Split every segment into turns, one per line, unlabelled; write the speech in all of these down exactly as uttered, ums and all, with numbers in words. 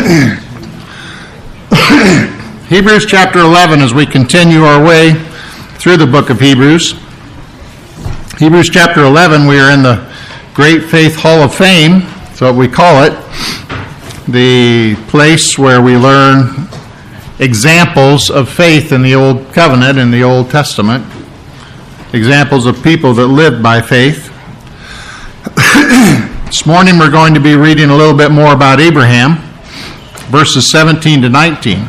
Hebrews chapter eleven, as we continue our way through the book of Hebrews. Hebrews chapter eleven, we are in the Great Faith Hall of Fame, that's what we call it, the place where we learn examples of faith in the Old Covenant, in the Old Testament, examples of people that lived by faith. This morning we're going to be reading a little bit more about Abraham, verses seventeen to nineteen.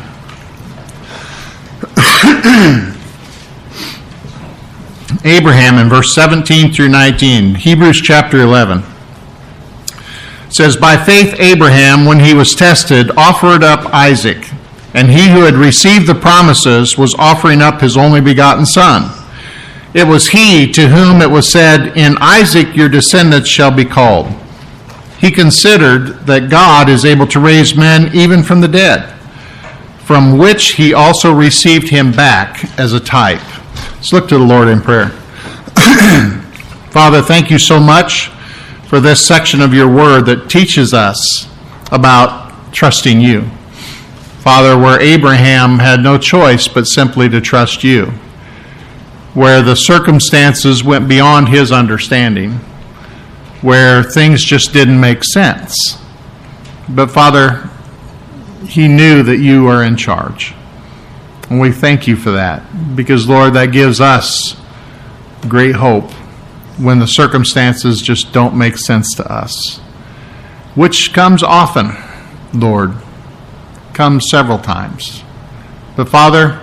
Abraham in verse seventeen through nineteen, Hebrews chapter eleven. It says, "By faith Abraham, when he was tested, offered up Isaac, and he who had received the promises was offering up his only begotten son. It was he to whom it was said, 'In Isaac your descendants shall be called.' He considered that God is able to raise men even from the dead, from which he also received him back as a type." Let's look to the Lord in prayer. Father, thank you so much for this section of your word that teaches us about trusting you. Father, where Abraham had no choice but simply to trust you, where the circumstances went beyond his understanding, where things just didn't make sense. But Father, he knew that you are in charge. And we thank you for that, because Lord, that gives us great hope when the circumstances just don't make sense to us, which comes often, Lord, comes several times. But Father,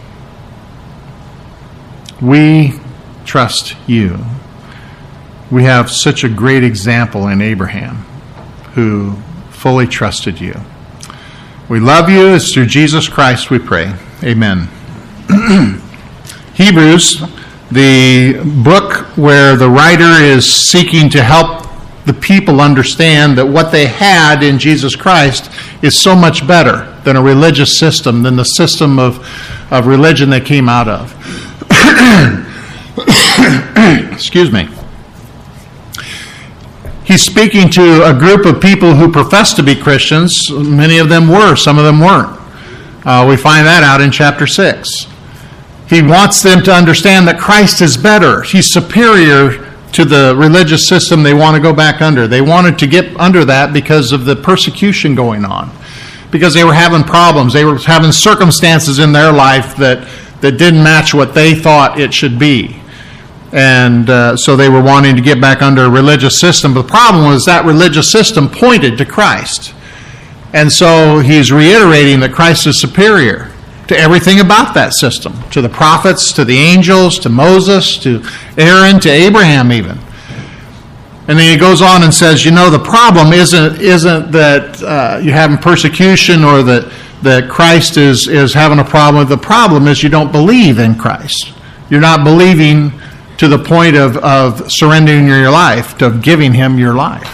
we trust you. We have such a great example in Abraham who fully trusted you. We love you. It's through Jesus Christ we pray. Amen. Hebrews, the book where the writer is seeking to help the people understand that what they had in Jesus Christ is so much better than a religious system, than the system of, of religion they came out of. Excuse me. He's speaking to a group of people who profess to be Christians. Many of them were, some of them weren't. Uh, we find that out in chapter six. He wants them to understand that Christ is better. He's superior to the religious system they want to go back under. They wanted to get under that because of the persecution going on, because they were having problems. They were having circumstances in their life that, that didn't match what they thought it should be. And uh, so they were wanting to get back under a religious system. But the problem was that religious system pointed to Christ. And so he's reiterating that Christ is superior to everything about that system, to the prophets, to the angels, to Moses, to Aaron, to Abraham even. And then he goes on and says, you know, the problem isn't isn't that uh, you're having persecution or that, that Christ is, is having a problem. The problem is you don't believe in Christ. You're not believing to the point of, of surrendering your life, to giving him your life,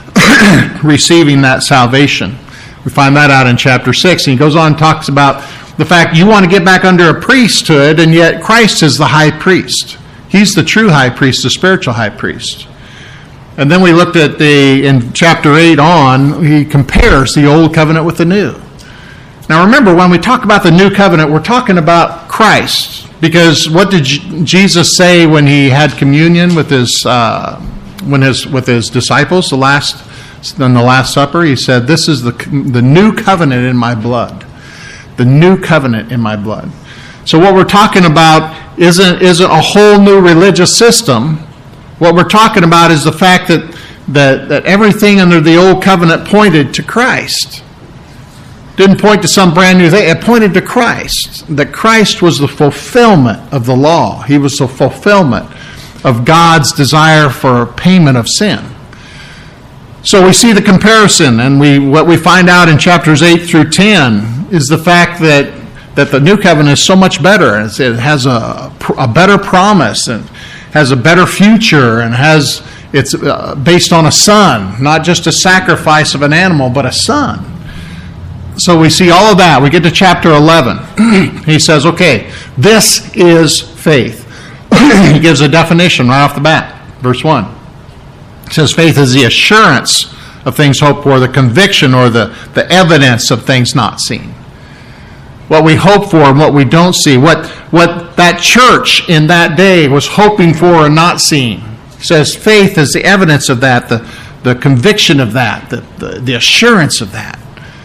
receiving that salvation. We find that out in chapter six. And he goes on and talks about the fact you want to get back under a priesthood, and yet Christ is the high priest. He's the true high priest, the spiritual high priest. And then we looked at the, in chapter eight on, he compares the old covenant with the new. Now remember, when we talk about the new covenant, we're talking about Christ. Because what did Jesus say when he had communion with his uh, when his with his disciples, the last in the Last Supper? He said, "This is the the new covenant in my blood, the new covenant in my blood." So what we're talking about isn't isn't a whole new religious system. What we're talking about is the fact that that that everything under the old covenant pointed to Christ. Didn't point to some brand new thing. It pointed to Christ. That Christ was the fulfillment of the law. He was the fulfillment of God's desire for payment of sin. So we see the comparison, and we what we find out in chapters eight through ten is the fact that, that the new covenant is so much better. It has a, a better promise and has a better future, and has it's based on a son, not just a sacrifice of an animal, but a son. So we see all of that. We get to chapter eleven. He says, okay, this is faith. He gives a definition right off the bat. Verse one. It says, faith is the assurance of things hoped for, the conviction or the, the evidence of things not seen. What we hope for and what we don't see, what, what that church in that day was hoping for and not seeing. He says faith is the evidence of that, the, the conviction of that, the, the, the assurance of that.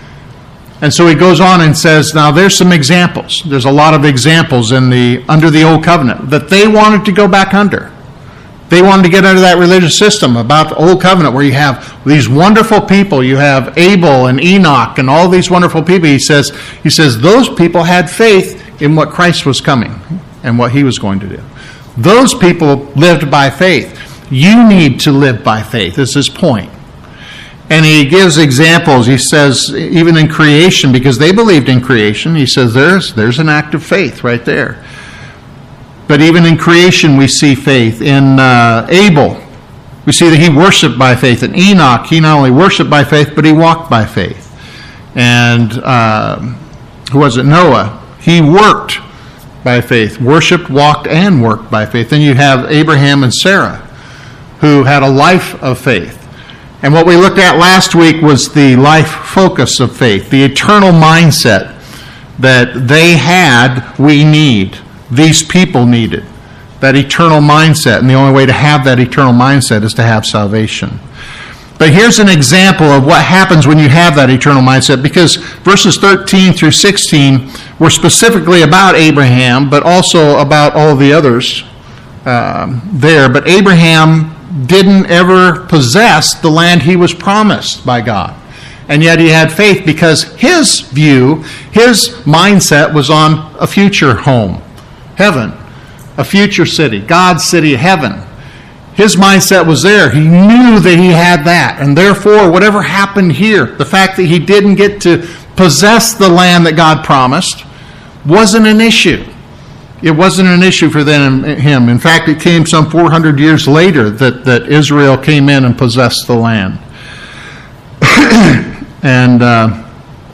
And so he goes on and says, now there's some examples. There's a lot of examples in the under the old covenant that they wanted to go back under. They wanted to get under that religious system about the old covenant where you have these wonderful people. You have Abel and Enoch and all these wonderful people. He says, he says those people had faith in what Christ was coming and what he was going to do. Those people lived by faith. You need to live by faith, is his point. And he gives examples. He says, even in creation, because they believed in creation, he says there's there's an act of faith right there. But even in creation, we see faith. In uh, Abel, we see that he worshiped by faith. In Enoch, he not only worshiped by faith, but he walked by faith. And uh, who was it? Noah. He worked by faith, worshipped, walked, and worked by faith. Then you have Abraham and Sarah, who had a life of faith. And what we looked at last week was the life focus of faith, the eternal mindset that they had, we need. These people needed that eternal mindset. And the only way to have that eternal mindset is to have salvation. But here's an example of what happens when you have that eternal mindset, because verses thirteen through sixteen were specifically about Abraham, but also about all the others um, there. But Abraham didn't ever possess the land he was promised by God. And yet he had faith because his view, his mindset was on a future home, heaven, a future city, God's city, heaven. His mindset was there. He knew that he had that. And therefore, whatever happened here, the fact that he didn't get to possess the land that God promised wasn't an issue. It wasn't an issue for them, him. In fact, it came some four hundred years later that, that Israel came in and possessed the land. and uh,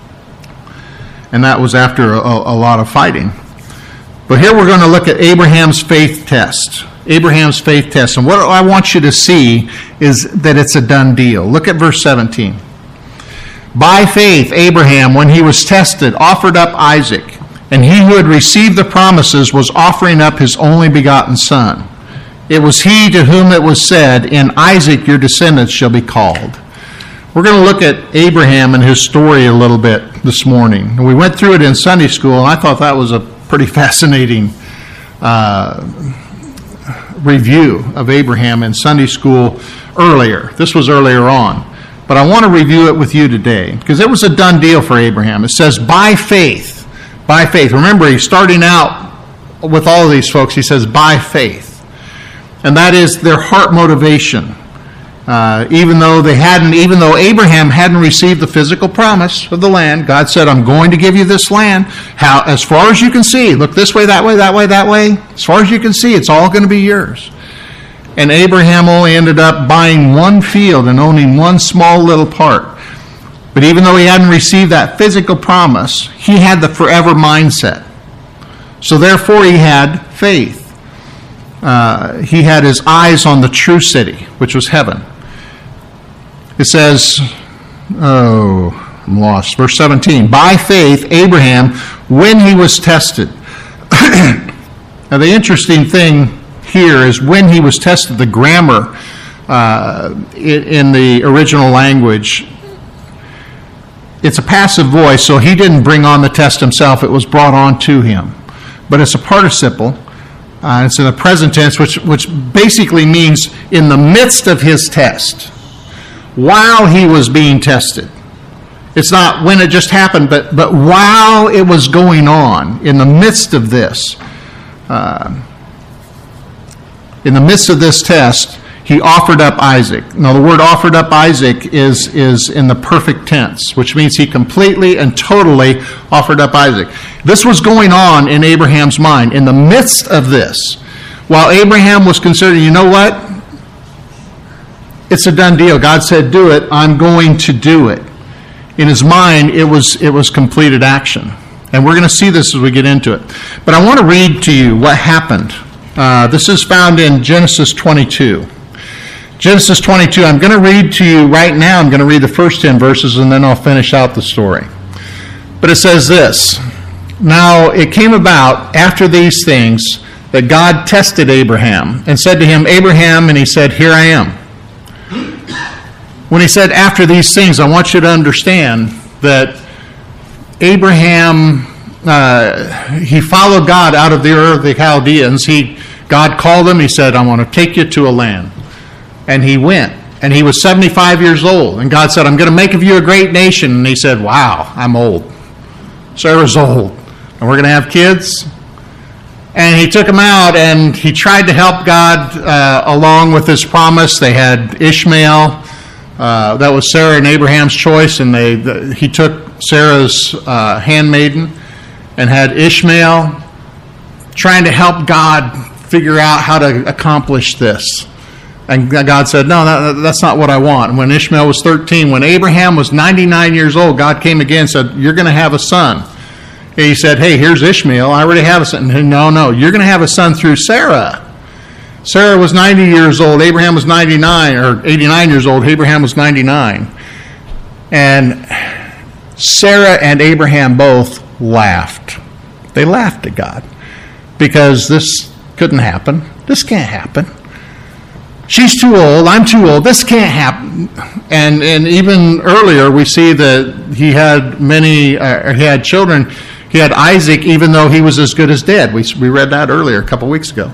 and that was after a, a lot of fighting. But here we're going to look at Abraham's faith test. Abraham's faith test. And what I want you to see is that it's a done deal. Look at verse seventeen. By faith, Abraham, when he was tested, offered up Isaac. And he who had received the promises was offering up his only begotten son. It was he to whom it was said, in Isaac your descendants shall be called. We're going to look at Abraham and his story a little bit this morning. We went through it in Sunday school, and I thought that was a pretty fascinating uh, review of Abraham in Sunday school earlier. This was earlier on. But I want to review it with you today, because it was a done deal for Abraham. It says, by faith. By faith. Remember, he's starting out with all of these folks. He says, by faith. And that is their heart motivation. Uh, even though they hadn't, even though Abraham hadn't received the physical promise of the land, God said, I'm going to give you this land. How, as far as you can see, look this way, that way, that way, that way. As far as you can see, it's all going to be yours. And Abraham only ended up buying one field and owning one small little part. But even though he hadn't received that physical promise, he had the forever mindset. So therefore he had faith. Uh, he had his eyes on the true city, which was heaven. It says, oh, I'm lost. Verse seventeen, by faith, Abraham, when he was tested. Now the interesting thing here is when he was tested, the grammar uh, in, in the original language, it's a passive voice, so he didn't bring on the test himself. It was brought on to him. But it's a participle. Uh, it's in the present tense, which, which basically means in the midst of his test, while he was being tested. It's not when it just happened, but, but while it was going on, in the midst of this, uh, in the midst of this test, he offered up Isaac. Now, the word offered up Isaac is, is in the perfect tense, which means he completely and totally offered up Isaac. This was going on in Abraham's mind. In the midst of this, while Abraham was considering, you know what? It's a done deal. God said, do it. I'm going to do it. In his mind, it was, it was completed action. And we're going to see this as we get into it. But I want to read to you what happened. Uh, this is found in Genesis twenty-two. Genesis twenty-two, I'm going to read to you right now. I'm going to read the first ten verses, and then I'll finish out the story. But it says this, Now it came about after these things that God tested Abraham and said to him, Abraham, and he said, Here I am. When he said after these things, I want you to understand that Abraham, uh, he followed God out of the Ur of the Chaldeans. He, God called him. He said, I want to take you to a land. And he went. And he was seventy-five years old. And God said, I'm going to make of you a great nation. And he said, wow, I'm old. Sarah's old. And we're going to have kids. And he took him out and he tried to help God uh, along with his promise. They had Ishmael. Uh, that was Sarah and Abraham's choice. And they the, he took Sarah's uh, handmaiden and had Ishmael, trying to help God figure out how to accomplish this. And God said, no, that, that's not what I want. And when Ishmael was thirteen, when Abraham was ninety-nine years old, God came again and said, you're going to have a son. And he said, hey, here's Ishmael. I already have a son. No, no, you're going to have a son through Sarah. Sarah was ninety years old. Abraham was ninety-nine, or eighty-nine years old. Abraham was ninety-nine. And Sarah and Abraham both laughed. They laughed at God because this couldn't happen. This can't happen. She's too old. I'm too old. This can't happen. And and even earlier, we see that he had many. Uh, he had children. He had Isaac, even though he was as good as dead. We we read that earlier a couple weeks ago.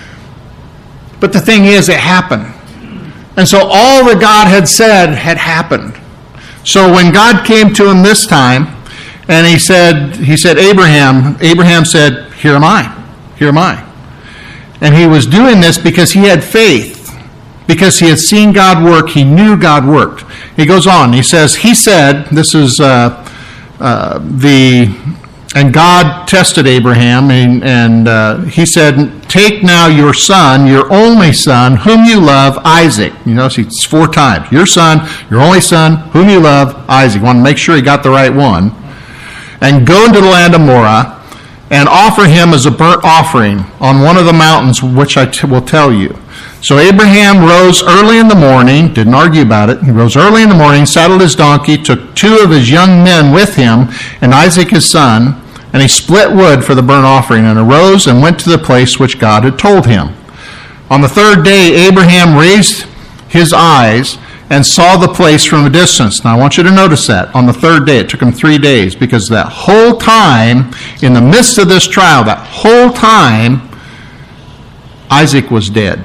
But the thing is, it happened, and so all that God had said had happened. So when God came to him this time, and he said, he said, Abraham. Abraham said, "Here am I. Here am I." And he was doing this because he had faith. Because he had seen God work, he knew God worked. He goes on, he says, he said, this is uh, uh, the, and God tested Abraham, and, and uh, he said, take now your son, your only son, whom you love, Isaac. You know, it's four times. Your son, your only son, whom you love, Isaac. Want to make sure he got the right one. And go into the land of Moriah, and offer him as a burnt offering on one of the mountains, which I t- will tell you. So Abraham rose early in the morning, didn't argue about it. He rose early in the morning, saddled his donkey, took two of his young men with him, and Isaac his son, and he split wood for the burnt offering, and arose and went to the place which God had told him. On the third day, Abraham raised his eyes and saw the place from a distance. Now I want you to notice that. On the third day, it took him three days, because that whole time, in the midst of this trial, that whole time, Isaac was dead.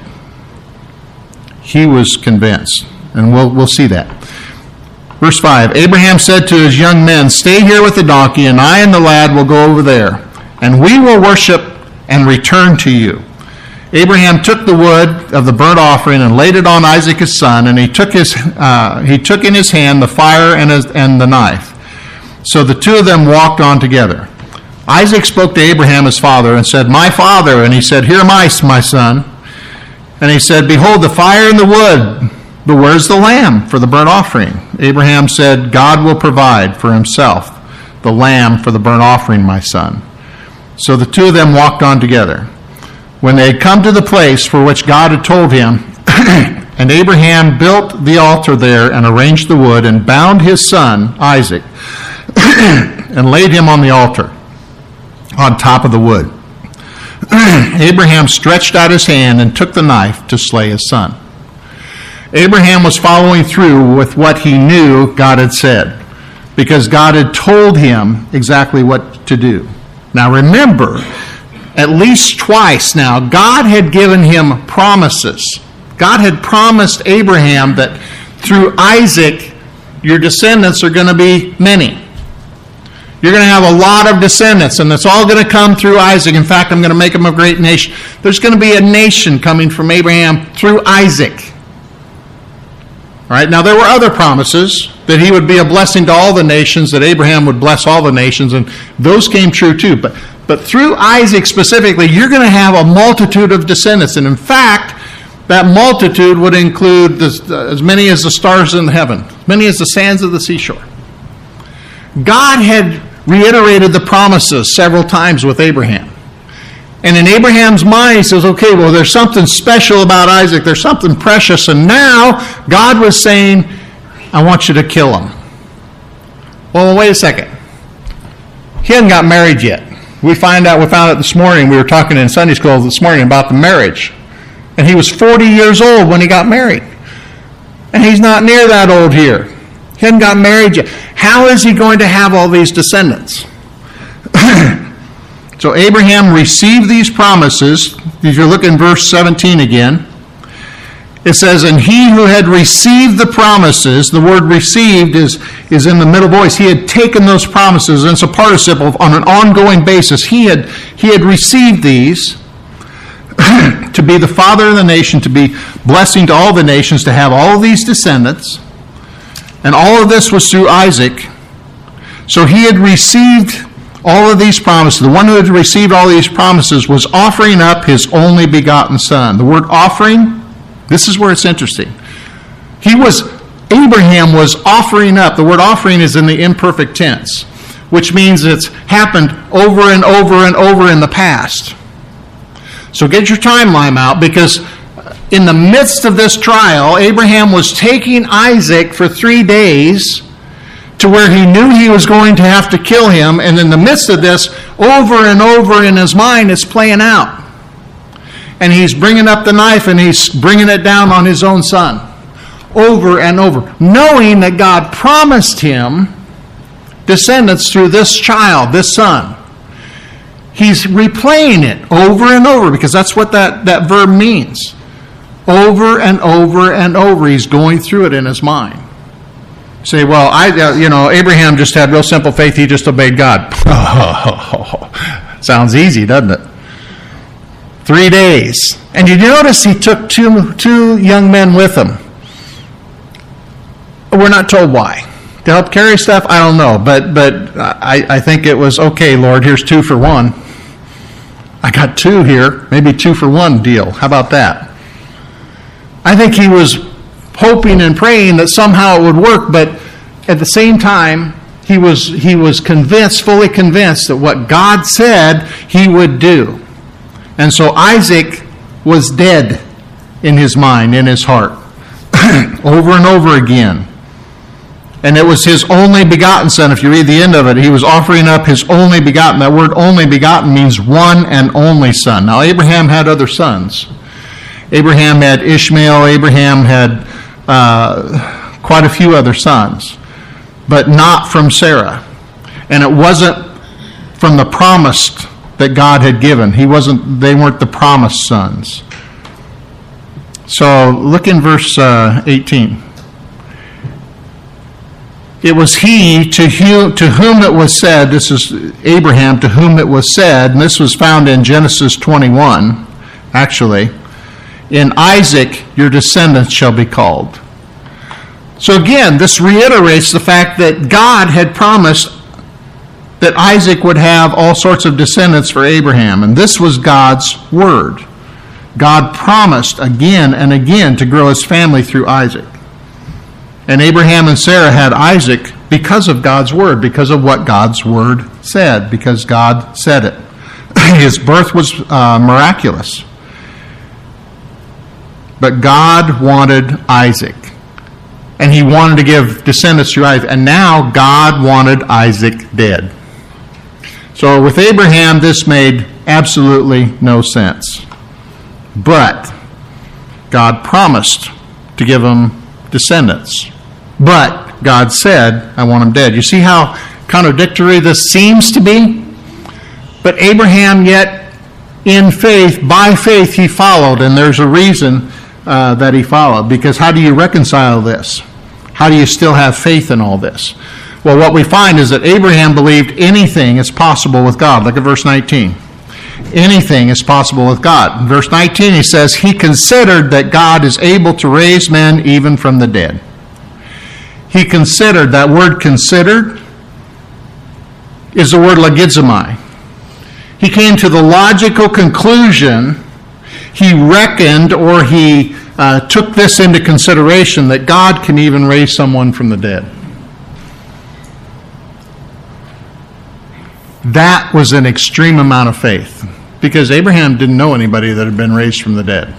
He was convinced, and we'll we'll see that. Verse five, Abraham said to his young men, stay here with the donkey, and I and the lad will go over there, and we will worship and return to you. Abraham took the wood of the burnt offering and laid it on Isaac his son, and he took his uh, he took in his hand the fire and, his, and the knife. So the two of them walked on together. Isaac spoke to Abraham his father and said, my father. And he said, here am I, my son. And he said, behold, the fire and the wood, but where's the lamb for the burnt offering? Abraham said, God will provide for himself the lamb for the burnt offering, my son. So the two of them walked on together. When they had come to the place for which God had told him, and Abraham built the altar there and arranged the wood and bound his son, Isaac, and laid him on the altar on top of the wood. Abraham stretched out his hand and took the knife to slay his son. Abraham was following through with what he knew God had said, because God had told him exactly what to do. Now remember, at least twice now, God had given him promises. God had promised Abraham that through Isaac, your descendants are going to be many. You're going to have a lot of descendants, and it's all going to come through Isaac. In fact, I'm going to make him a great nation. There's going to be a nation coming from Abraham through Isaac. All right, now there were other promises that he would be a blessing to all the nations, that Abraham would bless all the nations, and those came true too. But, but through Isaac specifically, you're going to have a multitude of descendants. And in fact, that multitude would include the, as many as the stars in heaven, as many as the sands of the seashore. God had reiterated the promises several times with Abraham. And in Abraham's mind, he says, okay, well, there's something special about Isaac. There's something precious. And now God was saying, I want you to kill him. Well, wait a second. He hadn't got married yet. We find out, we found out this morning, we were talking in Sunday school this morning about the marriage. And he was forty years old when he got married. And he's not near that old here. He hadn't got married yet. How is he going to have all these descendants? So Abraham received these promises. If you look in verse seventeen again, it says, and he who had received the promises, the word received is, is in the middle voice. He had taken those promises, and it's a participle on an ongoing basis. He had, he had received these to be the father of the nation, to be blessing to all the nations, to have all of these descendants. And all of this was through Isaac. So he had received all of these promises. The one who had received all these promises was offering up his only begotten son. The word offering, this is where it's interesting. He was, Abraham was offering up. The word offering is in the imperfect tense, which means it's happened over and over and over in the past. So get your timeline out, because in the midst of this trial, Abraham was taking Isaac for three days to where he knew he was going to have to kill him. And in the midst of this, over and over in his mind, it's playing out. And he's bringing up the knife and he's bringing it down on his own son. Over and over. Knowing that God promised him descendants through this child, this son. He's replaying it over and over, because that's what that, that verb means. Over and over and over. He's going through it in his mind. Say, well, I, uh, you know, Abraham just had real simple faith. He just obeyed God. Sounds easy, doesn't it? Three days. And you notice he took two, two young men with him. We're not told why. To help carry stuff? I don't know. But but I, I think it was, okay, Lord, here's two for one. I got two here. Maybe two for one deal. How about that? I think he was hoping and praying that somehow it would work, but at the same time, he was he was convinced, fully convinced, that what God said he would do. And so Isaac was dead in his mind, in his heart, over and over again. And it was his only begotten son. If you read the end of it, he was offering up his only begotten. That word only begotten means one and only son. Now, Abraham had other sons. Abraham had Ishmael. Abraham had uh, quite a few other sons, but not from Sarah. And it wasn't from the promised that God had given. He wasn't. They weren't the promised sons. So look in verse uh, eighteen. It was he to whom, to whom it was said, this is Abraham, to whom it was said, and this was found in Genesis twenty-one, actually, in Isaac your descendants shall be called. So again, this reiterates the fact that God had promised that Isaac would have all sorts of descendants for Abraham, and this was God's word. God promised again and again to grow his family through Isaac. And Abraham and Sarah had Isaac because of God's word, because of what God's word said, because God said it. His birth was uh, miraculous. But God wanted Isaac. And he wanted to give descendants through Isaac. And now God wanted Isaac dead. So with Abraham, this made absolutely no sense. But God promised to give him descendants. But God said, I want him dead. You see how contradictory this seems to be? But Abraham, yet in faith, by faith, he followed. And there's a reason uh, that he followed. Because how do you reconcile this? How do you still have faith in all this? Well, what we find is that Abraham believed anything is possible with God. Look at verse nineteen. Anything is possible with God. In verse nineteen, he says, he considered that God is able to raise men even from the dead. He considered, that word considered is the word logizomai. He came to the logical conclusion, he reckoned or he uh, took this into consideration, that God can even raise someone from the dead. That was an extreme amount of faith. Because Abraham didn't know anybody that had been raised from the dead.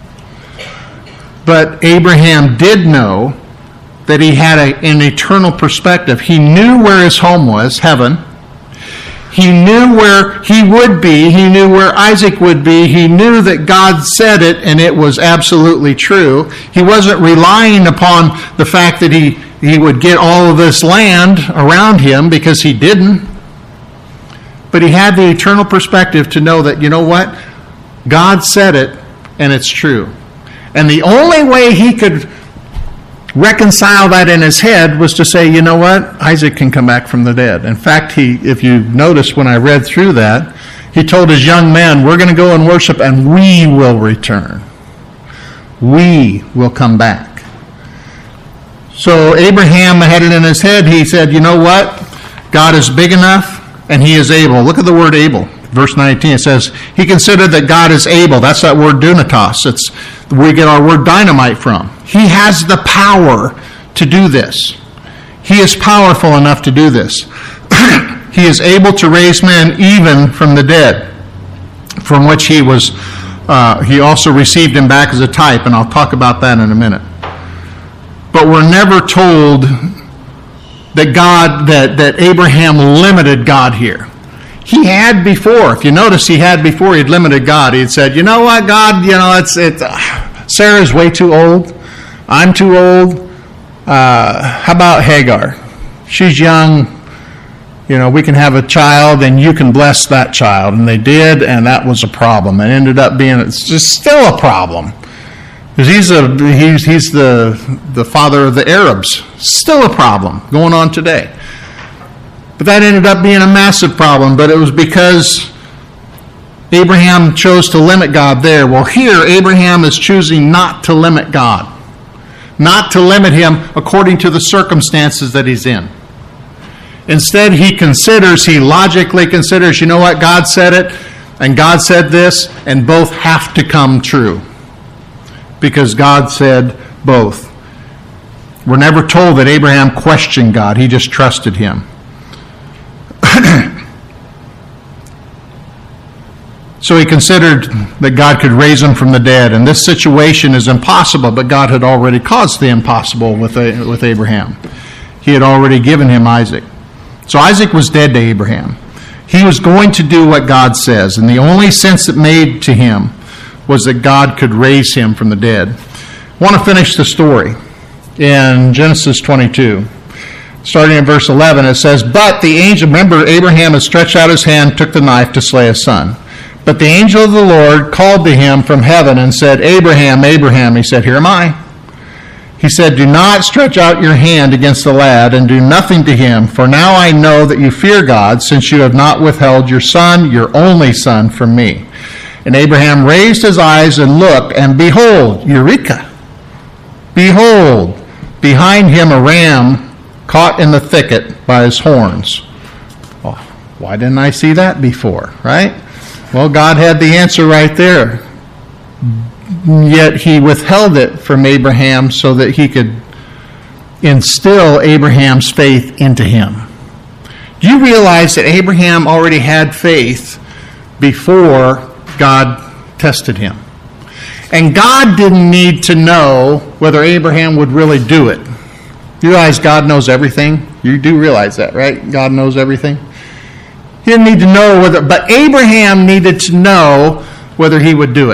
But Abraham did know that he had a, an eternal perspective. He knew where his home was, heaven. He knew where he would be. He knew where Isaac would be. He knew that God said it, and it was absolutely true. He wasn't relying upon the fact that he, he would get all of this land around him, because he didn't. But he had the eternal perspective to know that, you know what? God said it, and it's true. And the only way he could reconcile that in his head was to say, you know what? Isaac can come back from the dead. In fact, he, if you notice when I read through that, he told his young men, we're going to go and worship, and we will return. We will come back. So Abraham had it in his head. He said, you know what? God is big enough, and he is able. Look at the word able. Verse nineteen, it says, he considered that God is able. That's that word dunatos. It's where we get our word dynamite from. He has the power to do this. He is powerful enough to do this. He is able to raise men even from the dead, from which he was, uh, he also received him back as a type, and I'll talk about that in a minute. But we're never told that God, that, that Abraham limited God here. He had before. If you notice, he had before, he'd limited God. He'd said, you know what, God, you know, it's, it's uh, Sarah's way too old. I'm too old. Uh, how about Hagar? She's young. You know, we can have a child, and you can bless that child. And they did, and that was a problem. It ended up being, it's just still a problem. Because he's, a, he's, he's the, the father of the Arabs. Still a problem going on today. But that ended up being a massive problem, but it was because Abraham chose to limit God there. Well, here, Abraham is choosing not to limit God. Not to limit him according to the circumstances that he's in. Instead, he considers, he logically considers, you know what, God said it, and God said this, and both have to come true. Because God said both. We're never told that Abraham questioned God. He just trusted him. So he considered that God could raise him from the dead. And this situation is impossible, but God had already caused the impossible with, with Abraham. He had already given him Isaac. So Isaac was dead to Abraham. He was going to do what God says. And the only sense it made to him was that God could raise him from the dead. I want to finish the story in Genesis twenty-two. Starting in verse eleven, it says, but the angel, remember, Abraham had stretched out his hand, took the knife to slay his son. But the angel of the Lord called to him from heaven and said, Abraham, Abraham. He said, here am I. He said, do not stretch out your hand against the lad and do nothing to him, for now I know that you fear God, since you have not withheld your son, your only son, from me. And Abraham raised his eyes and looked, and behold, Eureka! Behold, behind him a ram caught in the thicket by his horns. Oh, why didn't I see that before, right? Well, God had the answer right there. Yet he withheld it from Abraham so that he could instill Abraham's faith into him. Do you realize that Abraham already had faith before God tested him? And God didn't need to know whether Abraham would really do it. You realize God knows everything? You do realize that, right? God knows everything. He didn't need to know whether, but Abraham needed to know whether he would do it.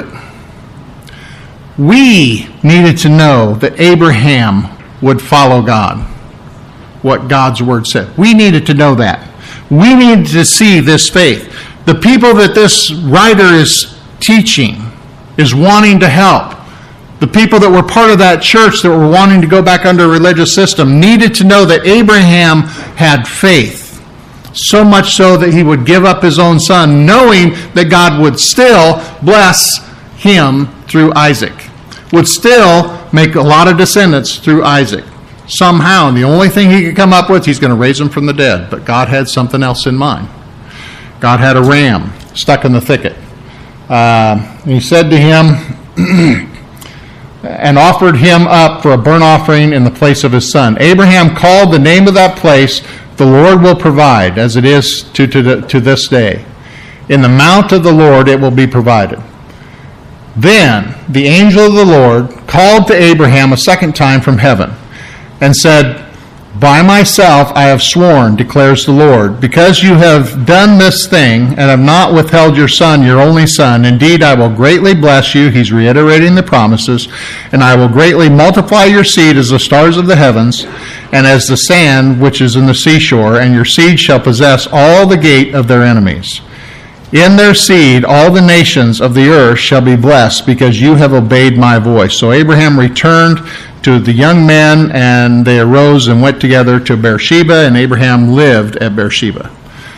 We needed to know that Abraham would follow God, what God's word said. We needed to know that. We needed to see this faith. The people that this writer is teaching, is wanting to help, the people that were part of that church that were wanting to go back under a religious system, needed to know that Abraham had faith. So much so that he would give up his own son, knowing that God would still bless him through Isaac. Would still make a lot of descendants through Isaac. Somehow, and the only thing he could come up with, he's going to raise him from the dead. But God had something else in mind. God had a ram stuck in the thicket. Uh, he said to him, and offered him up for a burnt offering in the place of his son. Abraham called the name of that place, the Lord will provide, as it is to, to, to this day. In the mount of the Lord it will be provided. Then the angel of the Lord called to Abraham a second time from heaven and said, By myself I have sworn, declares the Lord, because you have done this thing and have not withheld your son, your only son. Indeed, I will greatly bless you. He's reiterating the promises. And I will greatly multiply your seed as the stars of the heavens and as the sand which is in the seashore. And your seed shall possess all the gate of their enemies. In their seed, all the nations of the earth shall be blessed, because you have obeyed my voice. So Abraham returned to the young men, and they arose and went together to Beersheba, and Abraham lived at Beersheba.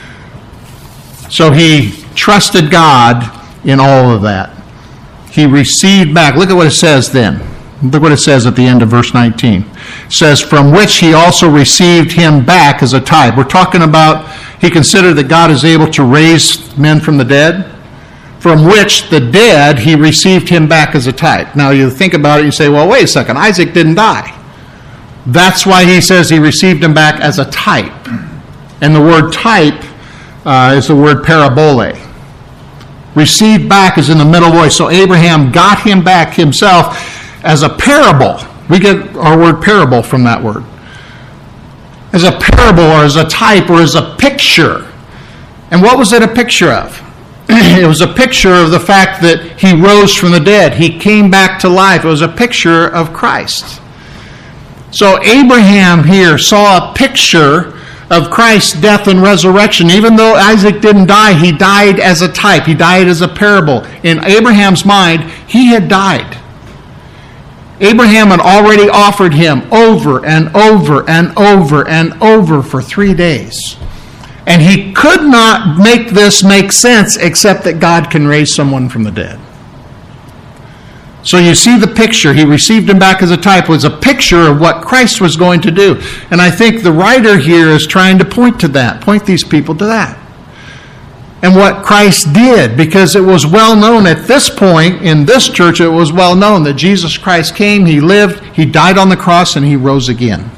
So he trusted God in all of that. He received back. Look at what it says then. Look what it says at the end of verse nineteen. It says, from which he also received him back as a type. We're talking about, he considered that God is able to raise men from the dead, from which the dead he received him back as a type. Now you think about it, you say, well, wait a second, Isaac didn't die. That's why he says he received him back as a type. And the word type uh, is the word parabole. Received back is in the middle voice. So Abraham got him back himself as a parable. We get our word parable from that word. As a parable or as a type or as a picture. And what was it a picture of? It was a picture of the fact that he rose from the dead. He came back to life. It was a picture of Christ. So Abraham here saw a picture of Christ's death and resurrection. Even though Isaac didn't die, he died as a type. He died as a parable. In Abraham's mind, he had died. Abraham had already offered him over and over and over and over for three days. And he could not make this make sense except that God can raise someone from the dead. So you see the picture. He received him back as a type. It was a picture of what Christ was going to do. And I think the writer here is trying to point to that, point these people to that. And what Christ did, because it was well known at this point in this church, it was well known that Jesus Christ came, he lived, he died on the cross, and he rose again.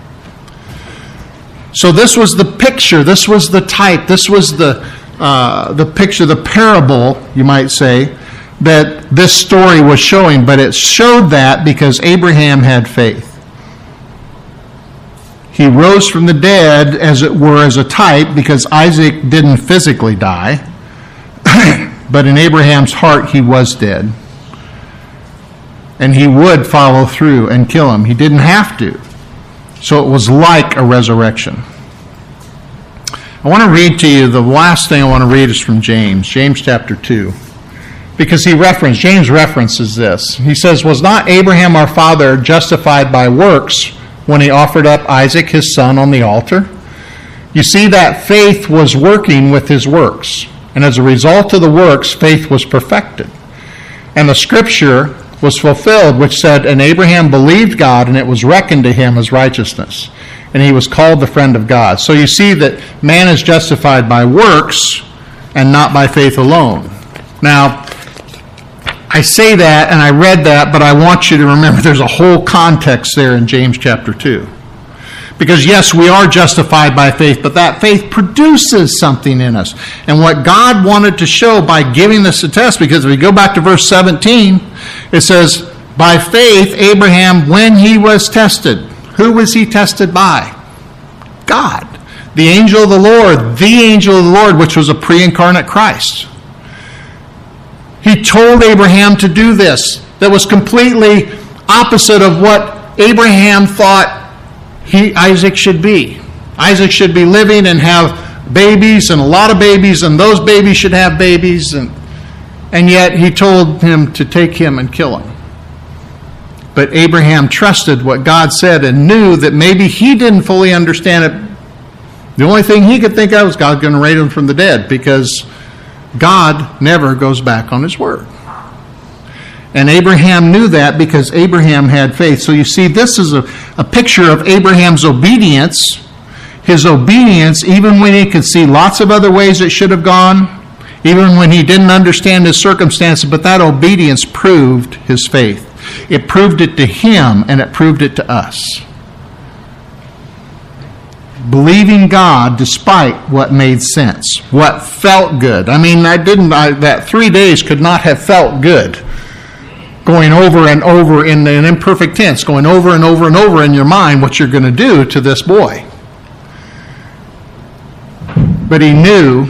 So this was the picture, this was the type, this was the uh, the picture, the parable, you might say, that this story was showing. But it showed that because Abraham had faith. He rose from the dead, as it were, as a type, because Isaac didn't physically die. But in Abraham's heart, he was dead. And he would follow through and kill him. He didn't have to. So it was like a resurrection. I want to read to you, the last thing I want to read is from James, James chapter two. Because he referenced, James references this. He says, was not Abraham our father justified by works when he offered up Isaac his son on the altar? You see that faith was working with his works. And as a result of the works, faith was perfected. And the scripture was fulfilled, which said, and Abraham believed God, and it was reckoned to him as righteousness. And he was called the friend of God. So you see that man is justified by works and not by faith alone. Now, I say that and I read that, but I want you to remember there's a whole context there in James chapter two. Because yes, we are justified by faith, but that faith produces something in us. And what God wanted to show by giving this a test, because if we go back to verse seventeen, it says, by faith Abraham, when he was tested. Who was he tested by? God. The angel of the Lord, the angel of the Lord, which was a pre-incarnate Christ. He told Abraham to do this. That was completely opposite of what Abraham thought he, Isaac should be. Isaac should be living and have babies, and a lot of babies, and those babies should have babies. And, and yet he told him to take him and kill him. But Abraham trusted what God said and knew that maybe he didn't fully understand it. The only thing he could think of was God's going to raise him from the dead, because God never goes back on his word. And Abraham knew that because Abraham had faith. So you see, this is a, a picture of Abraham's obedience. His obedience, even when he could see lots of other ways it should have gone, even when he didn't understand his circumstances, but that obedience proved his faith. It proved it to him, and it proved it to us. believing God despite what made sense, what felt good. I mean, I didn't, I, that three days could not have felt good. Going over and over in an imperfect tense, going over and over and over in your mind what you're going to do to this boy. But he knew,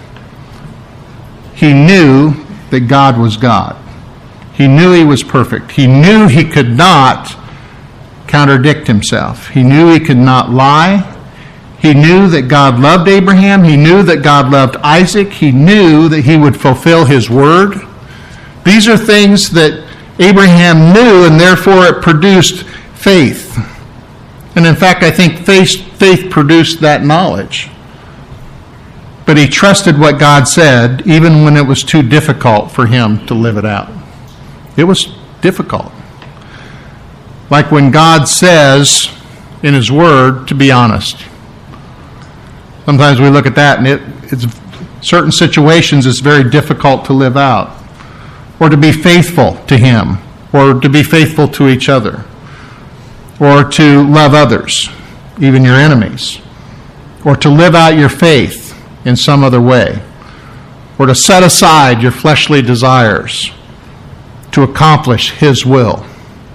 he knew that God was God. He knew he was perfect. He knew he could not contradict himself. He knew he could not lie. He knew that God loved Abraham. He knew that God loved Isaac. He knew that he would fulfill his word. These are things that Abraham knew, and therefore it produced faith. And in fact, I think faith, faith produced that knowledge. But he trusted what God said, even when it was too difficult for him to live it out. It was difficult. Like when God says in his word to be honest. Sometimes we look at that and it, it's certain situations it's very difficult to live out. Or to be faithful to him, or to be faithful to each other, or to love others, even your enemies, or to live out your faith in some other way, or to set aside your fleshly desires to accomplish his will.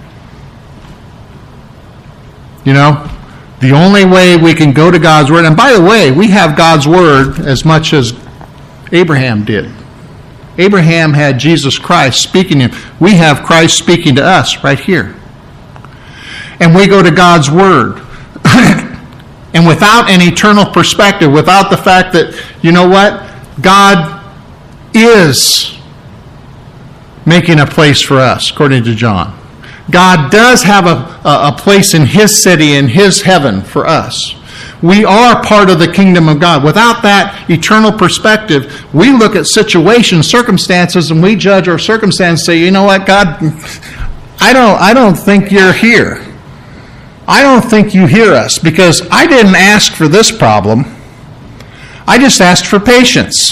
You know, the only way we can go to God's word, and by the way, we have God's word as much as Abraham did. Abraham had Jesus Christ speaking to him. We have Christ speaking to us right here. And we go to God's word. And without an eternal perspective, without the fact that, you know what? God is making a place for us, according to John. God does have a, a, a place in his city, in his heaven for us. We are part of the kingdom of God. Without that eternal perspective, we look at situations, circumstances, and we judge our circumstances and say, you know what, God, I don't, I don't think you're here. I don't think you hear us because I didn't ask for this problem. I just asked for patience.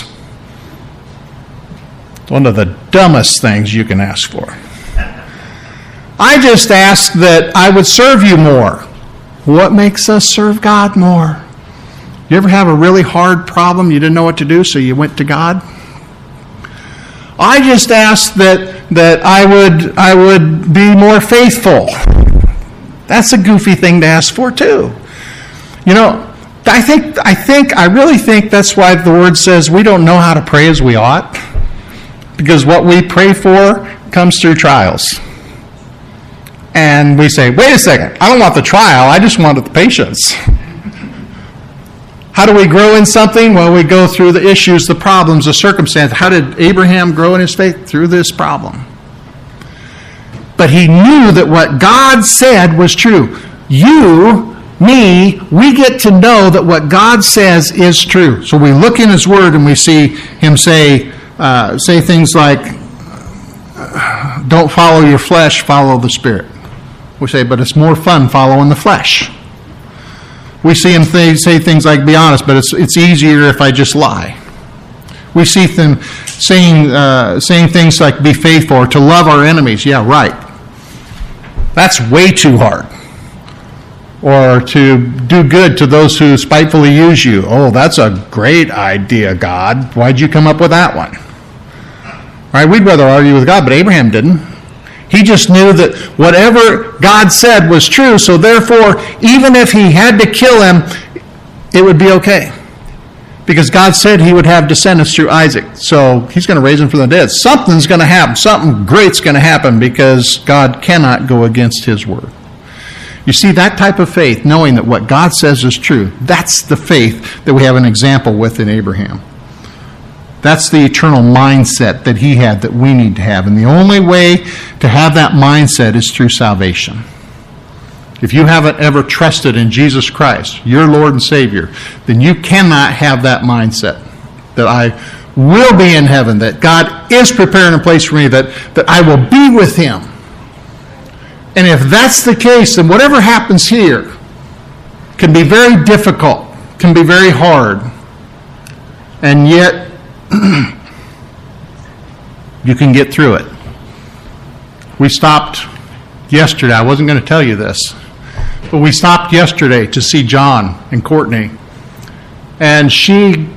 One of the dumbest things you can ask for. I just asked that I would serve you more. What makes us serve God more? You ever have a really hard problem, you didn't know what to do, so you went to God? I just asked that that I would I would be more faithful. That's a goofy thing to ask for too. You know, I think I think I really think that's why the word says we don't know how to pray as we ought. Because what we pray for comes through trials. And we say, wait a second, I don't want the trial, I just want the patience. How do we grow in something? Well, we go through the issues, the problems, the circumstances. How did Abraham grow in his faith? Through this problem. But he knew that what God said was true. You, me, we get to know that what God says is true. So we look in his word and we see him say, uh, say things like, don't follow your flesh, follow the Spirit. We say, but it's more fun following the flesh. We see him th- say things like, be honest, but it's it's easier if I just lie. We see them saying, uh, saying things like, be faithful, or to love our enemies. Yeah, right. That's way too hard. Or to do good to those who spitefully use you. Oh, that's a great idea, God. Why'd you come up with that one? All right, we'd rather argue with God, but Abraham didn't. He just knew that whatever God said was true, so therefore, even if he had to kill him, it would be okay. Because God said he would have descendants through Isaac, so he's going to raise him from the dead. Something's going to happen. Something great's going to happen because God cannot go against his word. You see, that type of faith, knowing that what God says is true, that's the faith that we have an example with in Abraham. That's the eternal mindset that he had that we need to have. And the only way to have that mindset is through salvation. If you haven't ever trusted in Jesus Christ, your Lord and Savior, then you cannot have that mindset that I will be in heaven, that God is preparing a place for me, that, that I will be with him. And if that's the case, then whatever happens here can be very difficult, can be very hard, and yet you can get through it. We stopped yesterday. I wasn't going to tell you this, But we stopped yesterday to see John and Courtney. And she,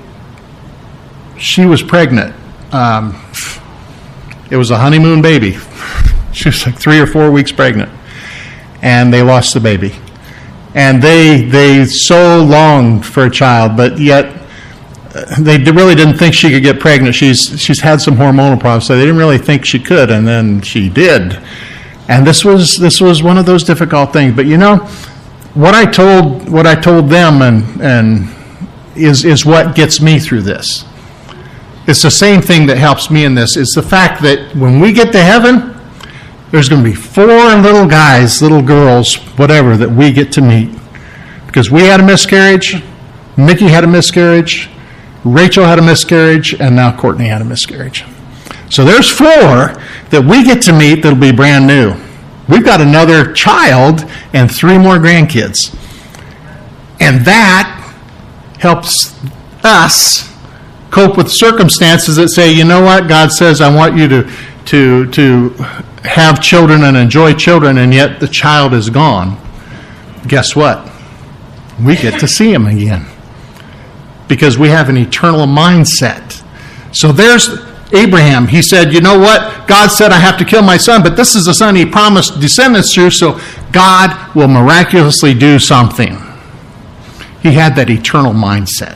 she was pregnant. Um, it was a honeymoon baby. She was like three or four weeks pregnant. And they lost the baby. And they they so longed for a child, but yet they really didn't think she could get pregnant. She's she's had some hormonal problems, so they didn't really think she could, and then she did. And this was this was one of those difficult things. But you know, what I told what I told them and and is is what gets me through this. It's the same thing that helps me in this. It's the fact that when we get to heaven, there's going to be four little guys, little girls, whatever, that we get to meet. Because we had a miscarriage, Mickey had a miscarriage, Rachel had a miscarriage, and now Courtney had a miscarriage. So there's four that we get to meet that'll be brand new. We've got another child and three more grandkids. And that helps us cope with circumstances that say, you know what, God says, I want you to to to have children and enjoy children, and yet the child is gone. Guess what? We get to see him again because we have an eternal mindset. So there's Abraham. He said, you know what? God said I have to kill my son, but this is the son he promised descendants through, so God will miraculously do something. He had that eternal mindset.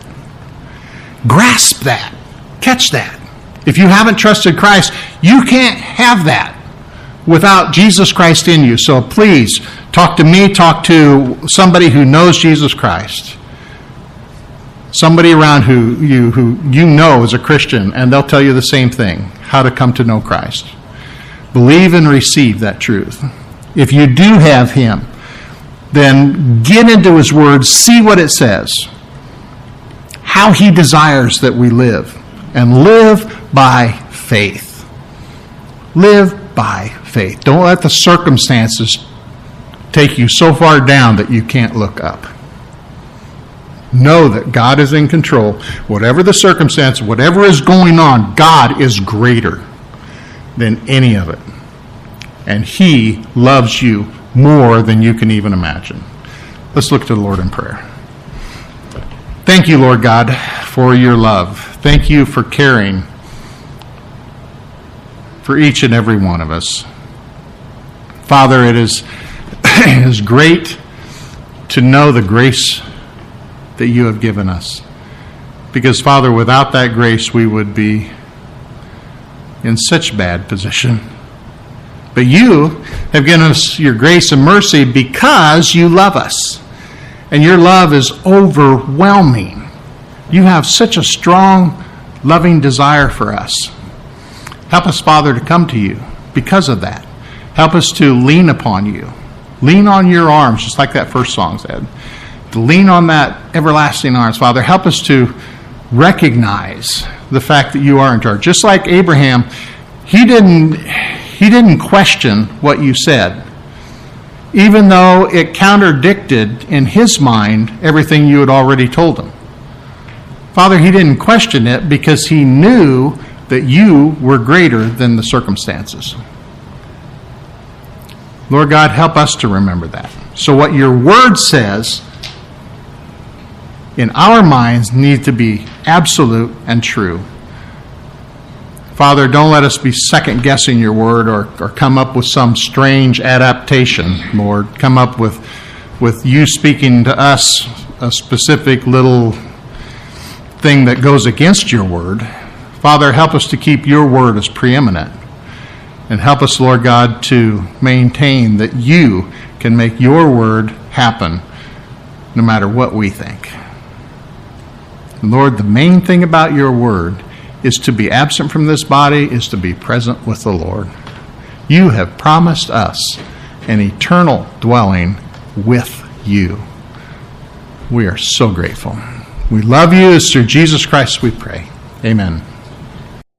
Grasp that. Catch that. If you haven't trusted Christ, you can't have that without Jesus Christ in you. So please, talk to me, talk to somebody who knows Jesus Christ. Somebody around who you who you know is a Christian, and they'll tell you the same thing, how to come to know Christ. Believe and receive that truth. If you do have him, then get into his word, see what it says, how he desires that we live, and live by faith. Live by faith. Don't let the circumstances take you so far down that you can't look up. Know that God is in control. Whatever the circumstance, whatever is going on, God is greater than any of it. And he loves you more than you can even imagine. Let's look to the Lord in prayer. Thank you, Lord God, for your love. Thank you for caring for each and every one of us. Father, it is, it is great to know the grace that you have given us. Because, Father, without that grace, we would be in such bad position. But you have given us your grace and mercy because you love us. And your love is overwhelming. You have such a strong, loving desire for us. Help us, Father, to come to you because of that. Help us to lean upon you. Lean on your arms, just like that first song said. To lean on that everlasting arms, Father. Help us to recognize the fact that you are in charge. Just like Abraham, he didn't, he didn't question what you said, even though it contradicted in his mind everything you had already told him. Father, he didn't question it because he knew that you were greater than the circumstances. Lord God, help us to remember that. So what your word says in our minds needs to be absolute and true. Father, don't let us be second-guessing your word or, or come up with some strange adaptation, Lord. Come up with, with you speaking to us a specific little thing that goes against your word. Father, help us to keep your word as preeminent. And help us, Lord God, to maintain that you can make your word happen no matter what we think. Lord, the main thing about your word is to be absent from this body, is to be present with the Lord. You have promised us an eternal dwelling with you. We are so grateful. We love you. It's through Jesus Christ we pray. Amen.